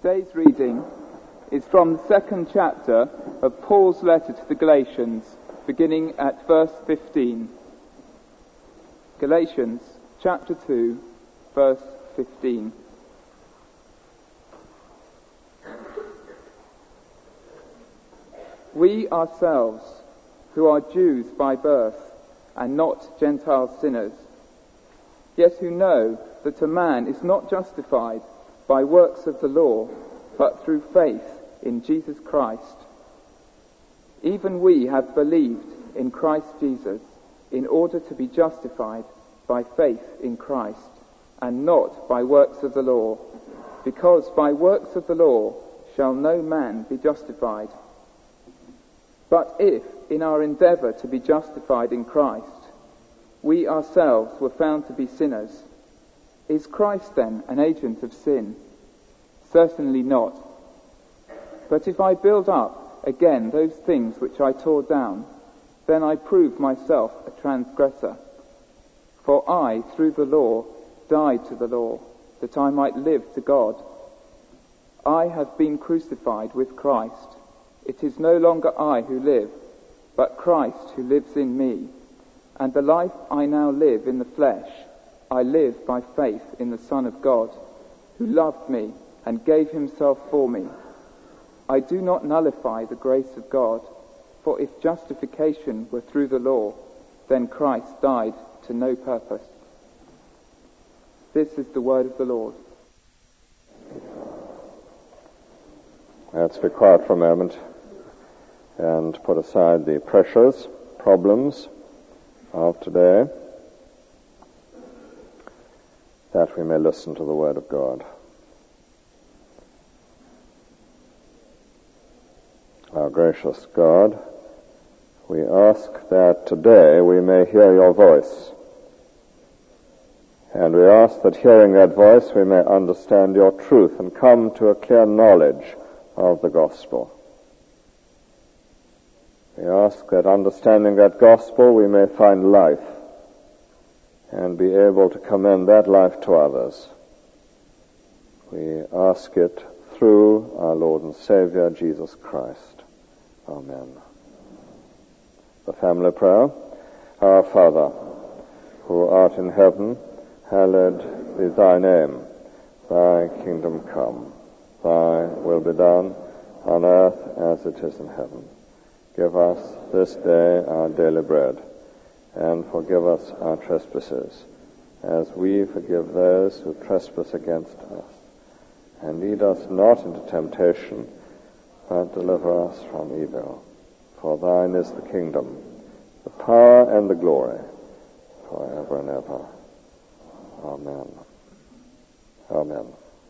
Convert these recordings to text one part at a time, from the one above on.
Today's reading is from the second chapter of Paul's letter to the Galatians, beginning at verse 15. Galatians chapter 2, verse 15. We ourselves, who are Jews by birth, and not Gentile sinners, yet who know that a man is not justified by works of the law, but through faith in Jesus Christ. Even we have believed in Christ Jesus in order to be justified by faith in Christ, and not by works of the law, because by works of the law shall no man be justified. But if, in our endeavour to be justified in Christ, we ourselves were found to be sinners, is Christ then an agent of sin? Certainly not. But if I build up again those things which I tore down, then I prove myself a transgressor. For I, through the law, died to the law, that I might live to God. I have been crucified with Christ. It is no longer I who live, but Christ who lives in me. And the life I now live in the flesh, I live by faith in the Son of God, who loved me and gave himself for me. I do not nullify the grace of God, for if justification were through the law, then Christ died to no purpose. This is the word of the Lord. Let's be quiet for a moment and put aside the pressures, problems of today, that we may listen to the word of God. Our gracious God, we ask that today we may hear your voice. And we ask that hearing that voice we may understand your truth and come to a clear knowledge of the gospel. We ask that understanding that gospel we may find life and be able to commend that life to others. We ask it through our Lord and Savior, Jesus Christ. Amen. The family prayer. Our Father, who art in heaven, hallowed be thy name. Thy kingdom come. Thy will be done on earth as it is in heaven. Give us this day our daily bread, and forgive us our trespasses, as we forgive those who trespass against us. And lead us not into temptation, but deliver us from evil. For thine is the kingdom, the power, and the glory, forever and ever. Amen. Amen.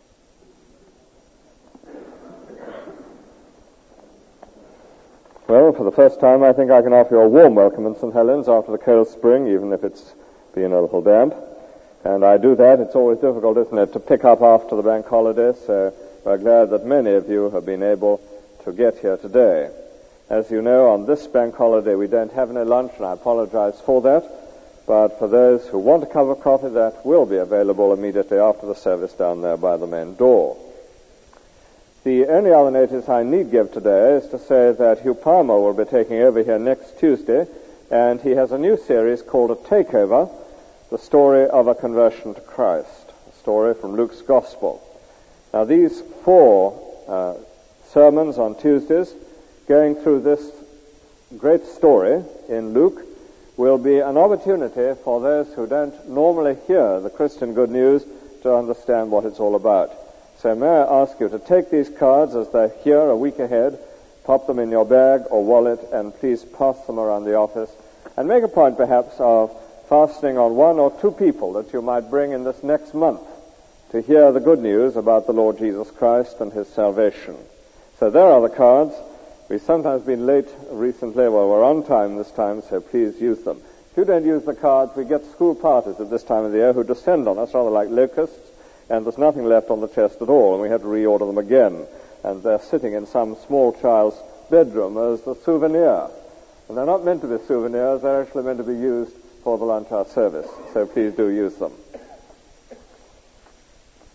Well, for the first time, I think I can offer you a warm welcome in St. Helens after the cold spring, even if it's been a little damp. And I do that. It's always difficult, isn't it, to pick up after the bank holiday, so we're glad that many of you have been able to get here today. As you know, on this bank holiday, we don't have any lunch, and I apologize for that. But for those who want a cup of coffee, that will be available immediately after the service down there by the main door. The only other notice I need give today is to say that Hugh Palmer will be taking over here next Tuesday, and he has a new series called A Takeover, the story of a conversion to Christ, a story from Luke's Gospel. Now, these 4 sermons on Tuesdays, going through this great story in Luke, will be an opportunity for those who don't normally hear the Christian good news to understand what it's all about. So may I ask you to take these cards as they're here a week ahead, pop them in your bag or wallet, and please pass them around the office, and make a point perhaps of fastening on 1 or 2 people that you might bring in this next month to hear the good news about the Lord Jesus Christ and his salvation. So there are the cards. We've sometimes been late recently. Well, we're on time this time, so please use them. If you don't use the cards, we get school parties at this time of the year who descend on us rather like locusts, and there's nothing left on the chest at all, and we have to reorder them again. And they're sitting in some small child's bedroom as a souvenir. And they're not meant to be souvenirs, they're actually meant to be used for the lunch hour service. So please do use them.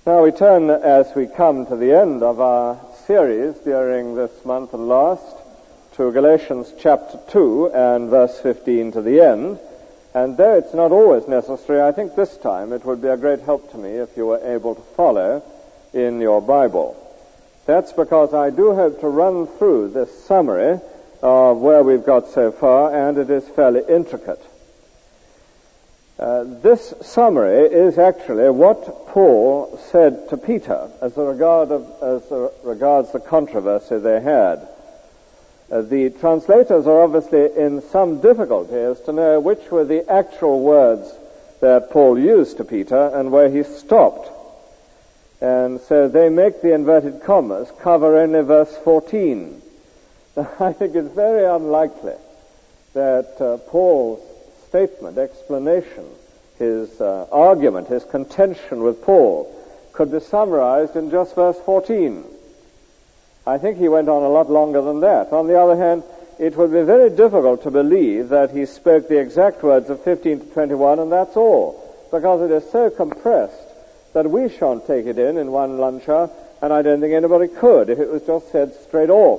Now we turn, as we come to the end of our series during this month and last, to Galatians chapter 2 and verse 15 to the end. And though it's not always necessary, I think this time it would be a great help to me if you were able to follow in your Bible. That's because I do hope to run through this summary of where we've got so far, and it is fairly intricate. This summary is actually what Paul said to Peter as regards the controversy they had. The translators are obviously in some difficulty as to know which were the actual words that Paul used to Peter and where he stopped. And so they make the inverted commas cover only verse 14. I think it's very unlikely that Paul's statement, explanation, his argument, his contention with Paul could be summarized in just verse 14. I think he went on a lot longer than that. On the other hand, it would be very difficult to believe that he spoke the exact words of 15 to 21 and that's all, because it is so compressed that we shan't take it in one lunch hour, and I don't think anybody could if it was just said straight off.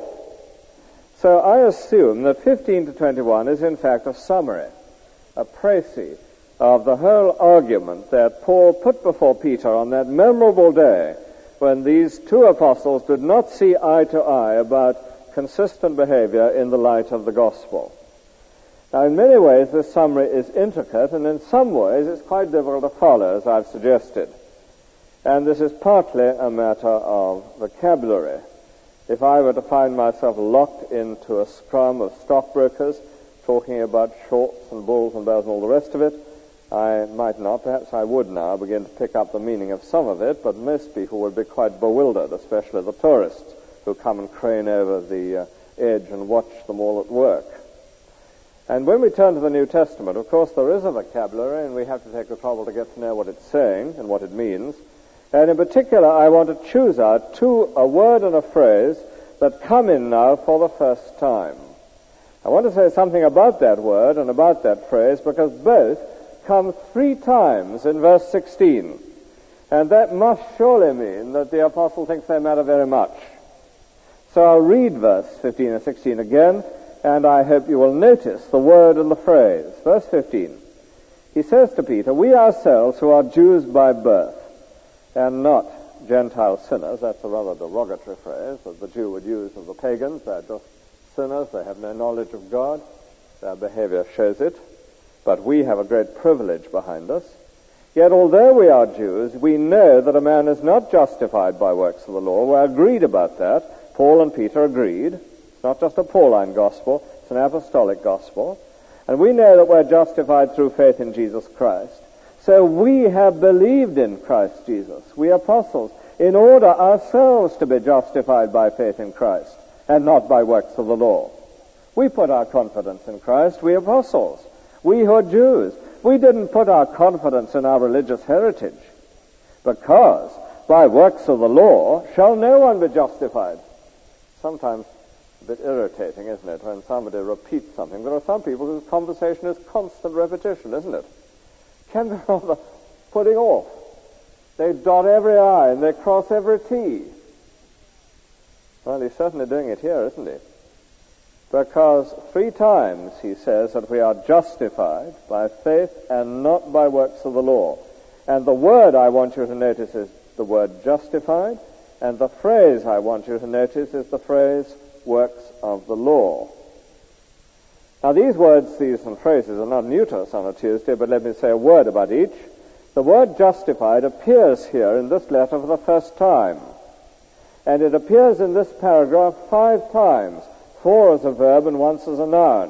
So I assume that 15 to 21 is in fact a summary, a précis of the whole argument that Paul put before Peter on that memorable day when these two apostles did not see eye to eye about consistent behavior in the light of the gospel. Now, in many ways, this summary is intricate, and in some ways it's quite difficult to follow, as I've suggested. And this is partly a matter of vocabulary. If I were to find myself locked into a scrum of stockbrokers talking about shorts and bulls and bears and all the rest of it, I might not, perhaps I would now begin to pick up the meaning of some of it, but most people would be quite bewildered, especially the tourists who come and crane over the edge and watch them all at work. And when we turn to the New Testament, of course, there is a vocabulary, and we have to take the trouble to get to know what it's saying and what it means. And in particular, I want to choose out a word and a phrase that come in now for the first time. I want to say something about that word and about that phrase because both come 3 times in verse 16. And that must surely mean that the apostle thinks they matter very much. So I'll read verse 15 and 16 again, and I hope you will notice the word and the phrase. Verse 15. He says to Peter, "We ourselves who are Jews by birth, and not Gentile sinners," that's a rather derogatory phrase that the Jew would use of the pagans. They're just sinners, they have no knowledge of God, their behavior shows it. But we have a great privilege behind us. Yet although we are Jews, we know that a man is not justified by works of the law. We're agreed about that. Paul and Peter agreed. It's not just a Pauline gospel, it's an apostolic gospel. And we know that we're justified through faith in Jesus Christ. So we have believed in Christ Jesus, we apostles, in order ourselves to be justified by faith in Christ and not by works of the law. We put our confidence in Christ, we apostles. We who are Jews, we didn't put our confidence in our religious heritage, because by works of the law shall no one be justified. Sometimes a bit irritating, isn't it, when somebody repeats something. There are some people whose conversation is constant repetition, isn't it? Can be rather putting off. They dot every I and they cross every T. Well, he's certainly doing it here, isn't he? Because 3 times he says that we are justified by faith and not by works of the law. And the word I want you to notice is the word justified, and the phrase I want you to notice is the phrase works of the law. Now these words, these and phrases are not new to us on a Tuesday, but let me say a word about each. The word justified appears here in this letter for the first time. And it appears in this paragraph 5 times. 4 as a verb and once as a noun.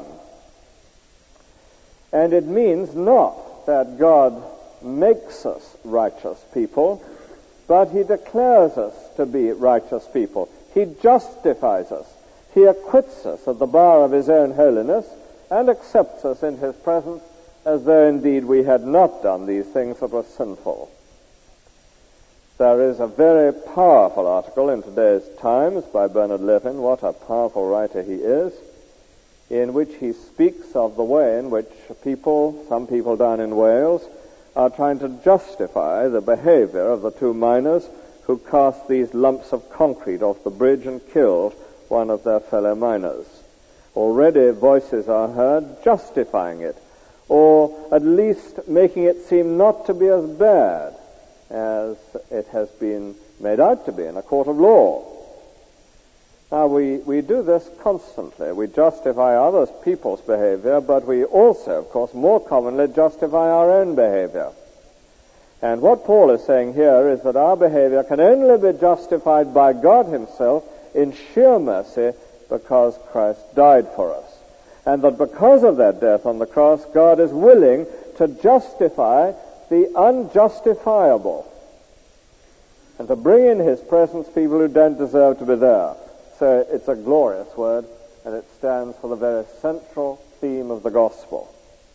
And it means not that God makes us righteous people, but he declares us to be righteous people. He justifies us. He acquits us at the bar of his own holiness and accepts us in his presence as though indeed we had not done these things that were sinful. There is a very powerful article in today's Times by Bernard Levin, what a powerful writer he is, in which he speaks of the way in which some people down in Wales, are trying to justify the behavior of the two miners who cast these lumps of concrete off the bridge and killed one of their fellow miners. Already voices are heard justifying it, or at least making it seem not to be as bad as it has been made out to be in a court of law. Now, we do this constantly. We justify other people's behavior, but we also, of course, more commonly justify our own behavior. And what Paul is saying here is that our behavior can only be justified by God himself in sheer mercy because Christ died for us. And that because of that death on the cross, God is willing to justify the unjustifiable and to bring in his presence people who don't deserve to be there. So it's a glorious word, and it stands for the very central theme of the gospel.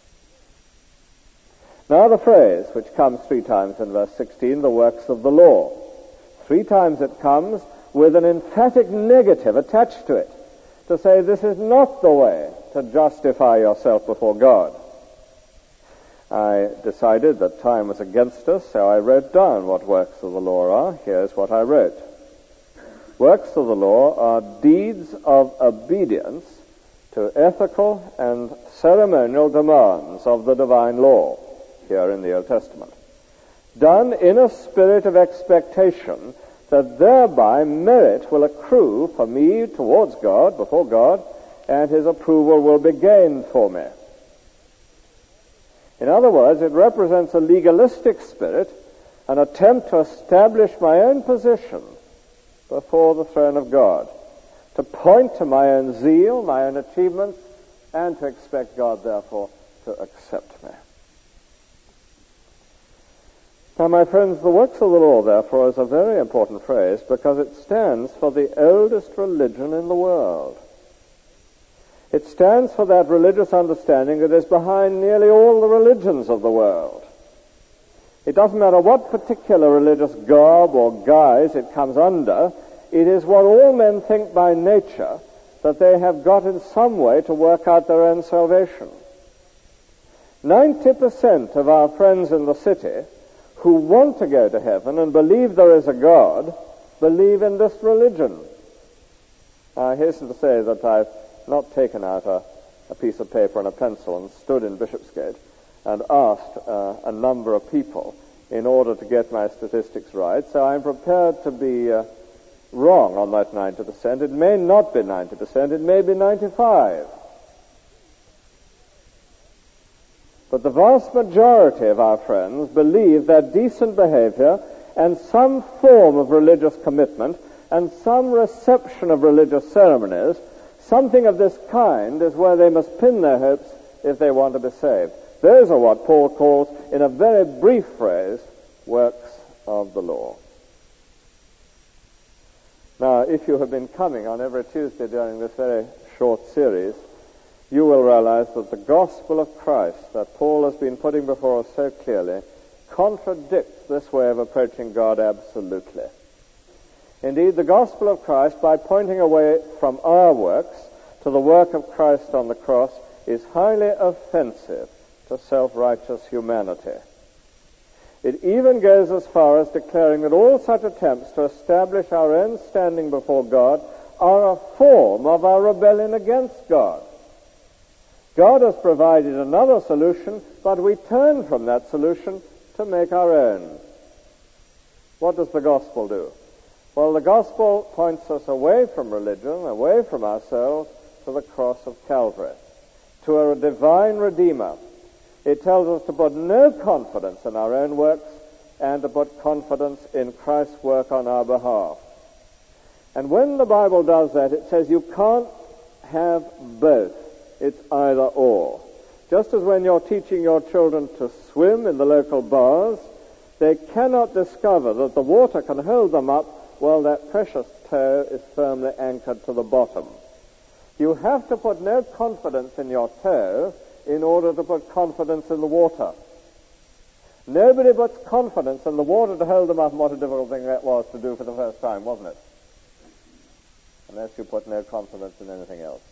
Now the phrase, which comes 3 times in verse 16, the works of the law. 3 times it comes with an emphatic negative attached to it, to say this is not the way to justify yourself before God. I decided that time was against us, so I wrote down what works of the law are. Here's what I wrote. Works of the law are deeds of obedience to ethical and ceremonial demands of the divine law, here in the Old Testament, done in a spirit of expectation that thereby merit will accrue for me towards God, before God, and his approval will be gained for me. In other words, it represents a legalistic spirit, an attempt to establish my own position before the throne of God, to point to my own zeal, my own achievements, and to expect God, therefore, to accept me. Now, my friends, the works of the law, therefore, is a very important phrase because it stands for the oldest religion in the world. It stands for that religious understanding that is behind nearly all the religions of the world. It doesn't matter what particular religious garb or guise it comes under, it is what all men think by nature, that they have got in some way to work out their own salvation. 90% of our friends in the city who want to go to heaven and believe there is a God believe in this religion. I hasten to say that I've not taken out a piece of paper and a pencil and stood in Bishopsgate and asked a number of people in order to get my statistics right, so I'm prepared to be wrong on that 90%. It may not be 90%, it may be 95%. But the vast majority of our friends believe that decent behavior and some form of religious commitment and some reception of religious ceremonies, something of this kind, is where they must pin their hopes if they want to be saved. Those are what Paul calls, in a very brief phrase, works of the law. Now, if you have been coming on every Tuesday during this very short series, you will realize that the gospel of Christ that Paul has been putting before us so clearly contradicts this way of approaching God absolutely. Indeed, the gospel of Christ, by pointing away from our works to the work of Christ on the cross, is highly offensive to self-righteous humanity. It even goes as far as declaring that all such attempts to establish our own standing before God are a form of our rebellion against God. God has provided another solution, but we turn from that solution to make our own. What does the gospel do? Well, the gospel points us away from religion, away from ourselves, to the cross of Calvary, to a divine Redeemer. It tells us to put no confidence in our own works and to put confidence in Christ's work on our behalf. And when the Bible does that, it says you can't have both. It's either or. Just as when you're teaching your children to swim in the local bars, they cannot discover that the water can hold them up while that precious toe is firmly anchored to the bottom. You have to put no confidence in your toe in order to put confidence in the water. Nobody puts confidence in the water to hold them up, and what a difficult thing that was to do for the first time, wasn't it? Unless you put no confidence in anything else.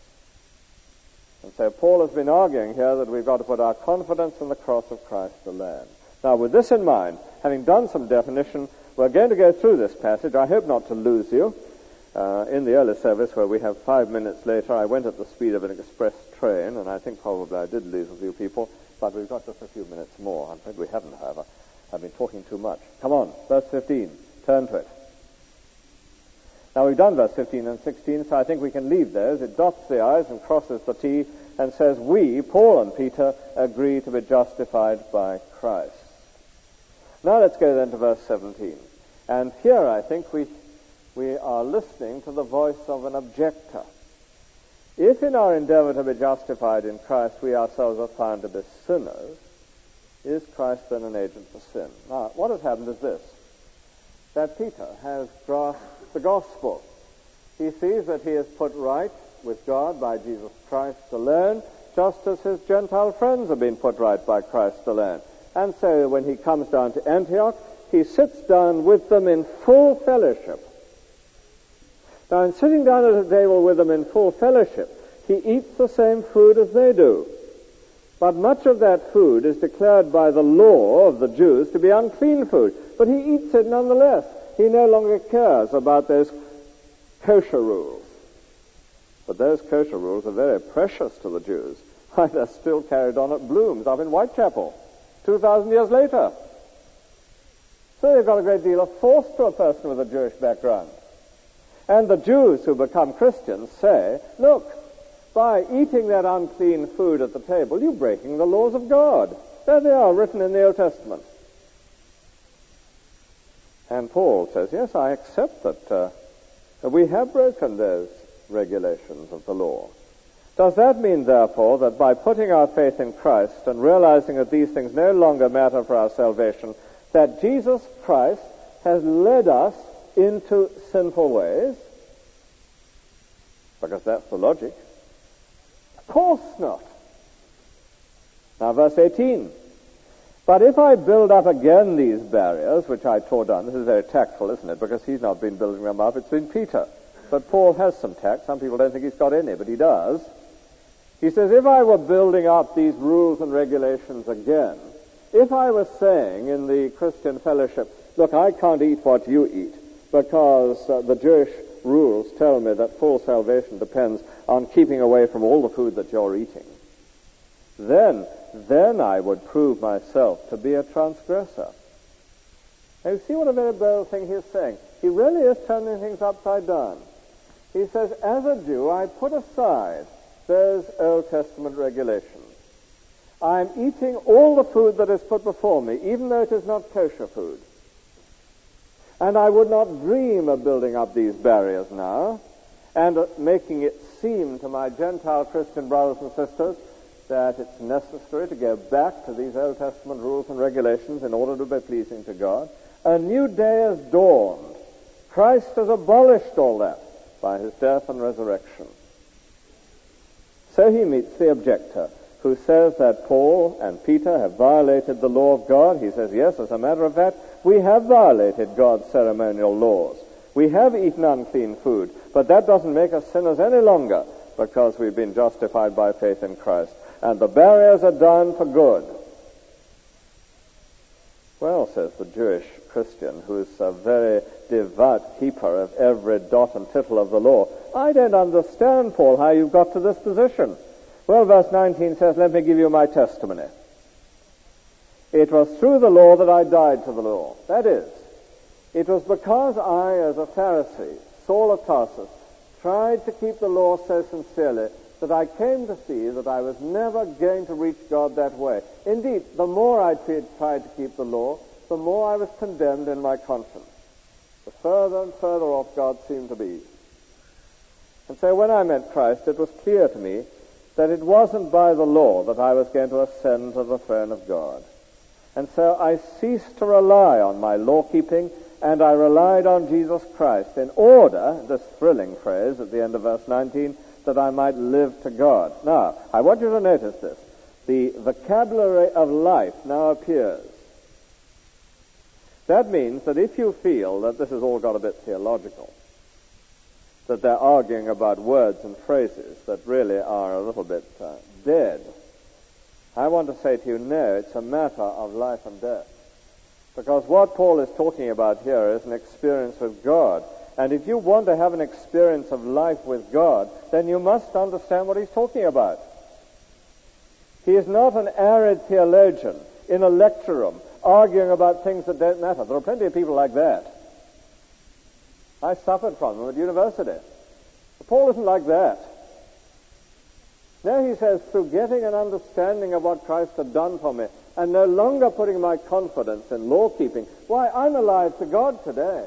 And so Paul has been arguing here that we've got to put our confidence in the cross of Christ alone. Now, with this in mind, having done some definition, we're going to go through this passage. I hope not to lose you. In the early service, where we have 5 minutes later, I went at the speed of an express train, and I think probably I did lose a few people, but we've got just a few minutes more. I'm afraid we haven't, however. I've been talking too much. Come on, verse 15. Turn to it. Now, we've done verse 15 and 16, so I think we can leave those. It dots the I's and crosses the T and says, we, Paul and Peter, agree to be justified by Christ. Now let's go then to verse 17. And here I think we are listening to the voice of an objector. If in our endeavor to be justified in Christ we ourselves are found to be sinners, is Christ then an agent for sin? Now, what has happened is this, that Peter has grasped the gospel. He sees that he is put right with God by Jesus Christ alone, just as his Gentile friends have been put right by Christ alone. And so when he comes down to Antioch, he sits down with them in full fellowship. Now, in sitting down at a table with them in full fellowship, he eats the same food as they do. But much of that food is declared by the law of the Jews to be unclean food. But he eats it nonetheless. He no longer cares about those kosher rules. But those kosher rules are very precious to the Jews. Why, they're still carried on at Bloom's up in Whitechapel, 2,000 years later. So they've got a great deal of force to a person with a Jewish background. And the Jews who become Christians say, look, by eating that unclean food at the table, you're breaking the laws of God. There they are, written in the Old Testament. And Paul says, yes, I accept that we have broken those regulations of the law. Does that mean, therefore, that by putting our faith in Christ and realizing that these things no longer matter for our salvation, that Jesus Christ has led us into sinful ways? Because that's the logic. Of course not. Now, verse 18. But if I build up again these barriers, which I tore down, this is very tactful, isn't it? Because he's not been building them up, it's been Peter. But Paul has some tact. Some people don't think he's got any, but he does. He says, if I were building up these rules and regulations again, if I was saying in the Christian fellowship, look, I can't eat what you eat, because the Jewish rules tell me that full salvation depends on keeping away from all the food that you're eating, then I would prove myself to be a transgressor. Now, you see what a very bold thing he's saying. He really is turning things upside down. He says, as a Jew, I put aside those Old Testament regulations. I'm eating all the food that is put before me, even though it is not kosher food. And I would not dream of building up these barriers now and making it seem to my Gentile Christian brothers and sisters that it's necessary to go back to these Old Testament rules and regulations in order to be pleasing to God. A new day has dawned. Christ has abolished all that by his death and resurrection. So he meets the objector, who says that Paul and Peter have violated the law of God. He says, yes, as a matter of fact, we have violated God's ceremonial laws. We have eaten unclean food, but that doesn't make us sinners any longer, because we've been justified by faith in Christ. And the barriers are done for good. Well, says the Jewish Christian, who is a very devout keeper of every dot and tittle of the law, I don't understand, Paul, how you've got to this position. Well, verse 19 says, let me give you my testimony. It was through the law that I died to the law. That is, it was because I, as a Pharisee, Saul of Tarsus, tried to keep the law so sincerely that I came to see that I was never going to reach God that way. Indeed, the more I tried to keep the law, the more I was condemned in my conscience. The further and further off God seemed to be. And so when I met Christ, it was clear to me that it wasn't by the law that I was going to ascend to the throne of God. And so I ceased to rely on my law-keeping, and I relied on Jesus Christ in order, this thrilling phrase at the end of verse 19, that I might live to God. Now, I want you to notice this. The vocabulary of life now appears. That means that if you feel that this has all got a bit theological, that they're arguing about words and phrases that really are a little bit dead, I want to say to you, no, it's a matter of life and death. Because what Paul is talking about here is an experience with God. And if you want to have an experience of life with God, then you must understand what he's talking about. He is not an arid theologian in a lecture room arguing about things that don't matter. There are plenty of people like that. I suffered from them at university. But Paul isn't like that. Now he says, through getting an understanding of what Christ had done for me, and no longer putting my confidence in law-keeping, why, I'm alive to God today.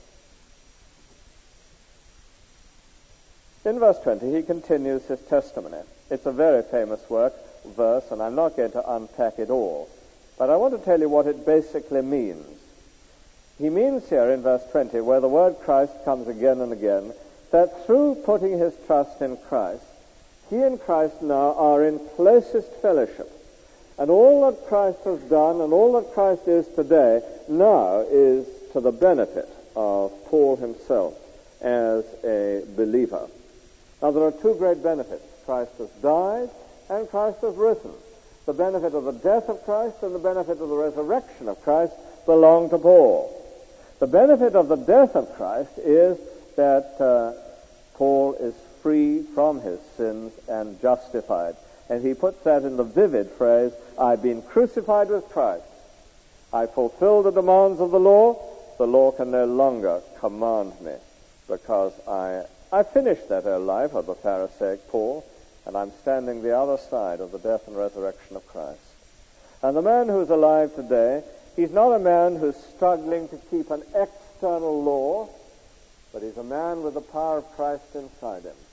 In verse 20, he continues his testimony. It's a very famous verse, and I'm not going to unpack it all. But I want to tell you what it basically means. He means here in verse 20, where the word Christ comes again and again, that through putting his trust in Christ, he and Christ now are in closest fellowship. And all that Christ has done and all that Christ is today now is to the benefit of Paul himself as a believer. Now there are two great benefits. Christ has died and Christ has risen. The benefit of the death of Christ and the benefit of the resurrection of Christ belong to Paul. The benefit of the death of Christ is that Paul is free from his sins and justified. And he puts that in the vivid phrase, I've been crucified with Christ. I fulfill the demands of the law can no longer command me, because I finished that old life of the Pharisaic Paul, and I'm standing the other side of the death and resurrection of Christ. And the man who's alive today, he's not a man who's struggling to keep an external law, but he's a man with the power of Christ inside him.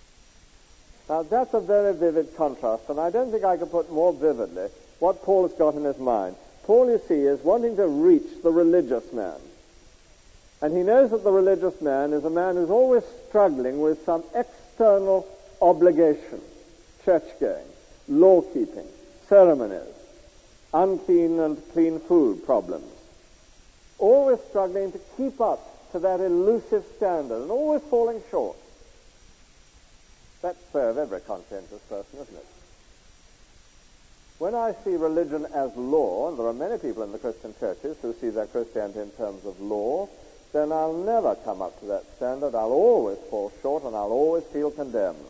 Now, that's a very vivid contrast, and I don't think I could put more vividly what Paul has got in his mind. Paul, you see, is wanting to reach the religious man. And he knows that the religious man is a man who's always struggling with some external obligation, church-going, law-keeping, ceremonies, unclean and clean food problems. Always struggling to keep up to that elusive standard and always falling short. That's so of every conscientious person, isn't it? When I see religion as law, and there are many people in the Christian churches who see their Christianity in terms of law, then I'll never come up to that standard. I'll always fall short, and I'll always feel condemned.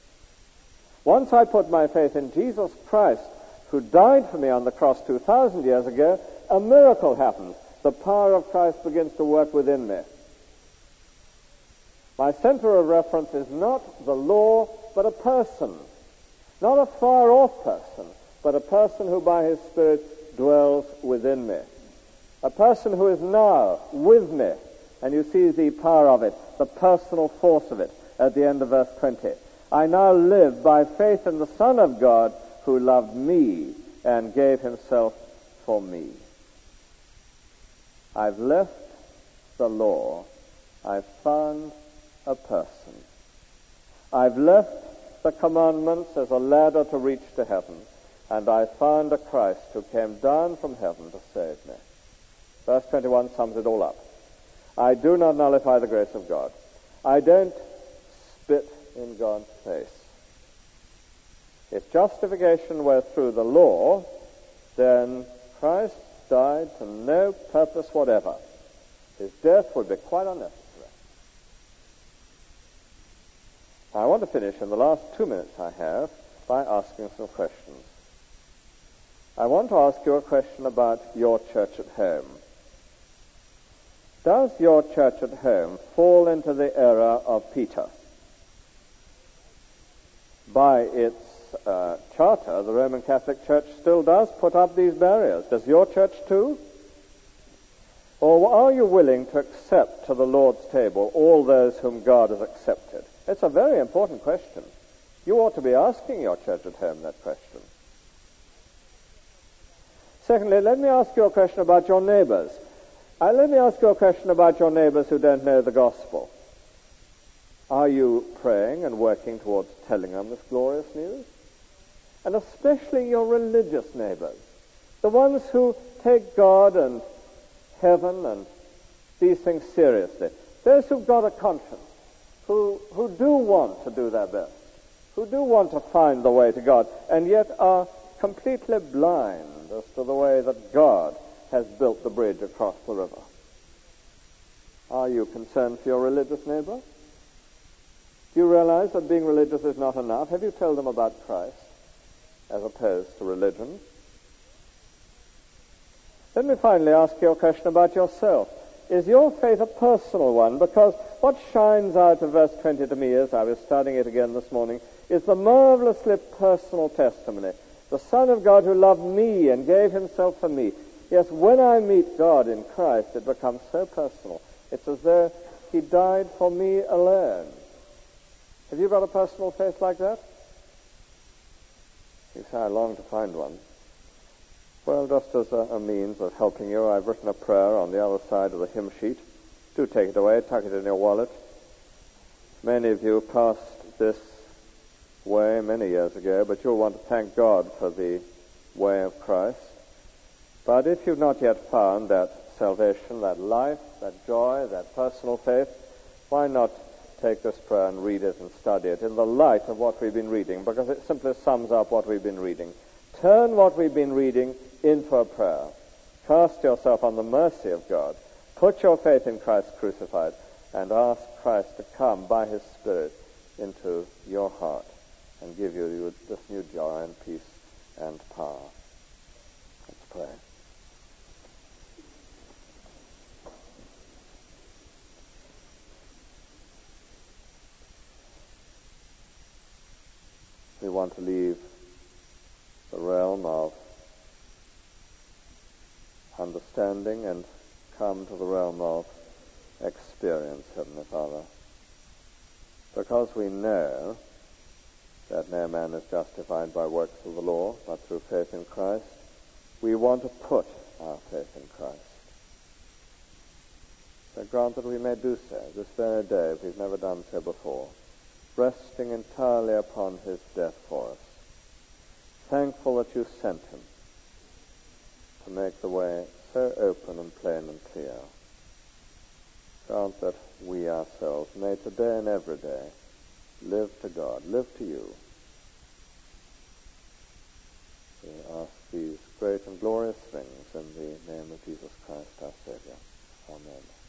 Once I put my faith in Jesus Christ, who died for me on the cross 2,000 years ago, a miracle happens. The power of Christ begins to work within me. My center of reference is not the law, but a person. Not a far-off person, but a person who by his Spirit dwells within me. A person who is now with me. And you see the power of it, the personal force of it at the end of verse 20. I now live by faith in the Son of God who loved me and gave himself for me. I've left the law. I've found a person. I've left the commandments as a ladder to reach to heaven, and I found a Christ who came down from heaven to save me. Verse 21 sums it all up. I do not nullify the grace of God. I don't spit in God's face. If justification were through the law, then Christ died to no purpose whatever. His death would be quite unnecessary. I want to finish in the last 2 minutes I have by asking some questions. I want to ask you a question about your church at home. Does your church at home fall into the era of Peter? By its charter, the Roman Catholic Church still does put up these barriers. Does your church too? Or are you willing to accept to the Lord's table all those whom God has accepted? It's a very important question. You ought to be asking your church at home that question. Secondly, let me ask you a question about your neighbors. Let me ask you a question about your neighbors who don't know the gospel. Are you praying and working towards telling them this glorious news? And especially your religious neighbors, the ones who take God and heaven and these things seriously, those who've got a conscience, who do want to do their best, who do want to find the way to God, and yet are completely blind as to the way that God has built the bridge across the river? Are you concerned for your religious neighbor? Do you realize that being religious is not enough? Have you told them about Christ as opposed to religion? Let me finally ask you a question about yourself. Is your faith a personal one? Because what shines out of verse 20 to me, as I was studying it again this morning, is the marvelously personal testimony. The Son of God who loved me and gave himself for me. Yes, when I meet God in Christ, it becomes so personal. It's as though he died for me alone. Have you got a personal faith like that? You say, I long to find one. Well, just as a means of helping you, I've written a prayer on the other side of the hymn sheet. Do take it away, tuck it in your wallet. Many of you passed this way many years ago, but you'll want to thank God for the way of Christ. But if you've not yet found that salvation, that life, that joy, that personal faith, why not take this prayer and read it and study it in the light of what we've been reading, because it simply sums up what we've been reading. Turn what we've been reading into a prayer. Cast yourself on the mercy of God. Put your faith in Christ crucified and ask Christ to come by his Spirit into your heart and give you this new joy and peace and power. Let's pray. We want to leave the realm of understanding and come to the realm of experience, Heavenly Father. Because we know that no man is justified by works of the law, but through faith in Christ, we want to put our faith in Christ. So grant that we may do so this very day, if we've never done so before, resting entirely upon his death for us, thankful that you sent him to make the way so open and plain and clear. Grant that we ourselves may today and every day live to God, live to you. We ask these great and glorious things in the name of Jesus Christ, our Savior. Amen.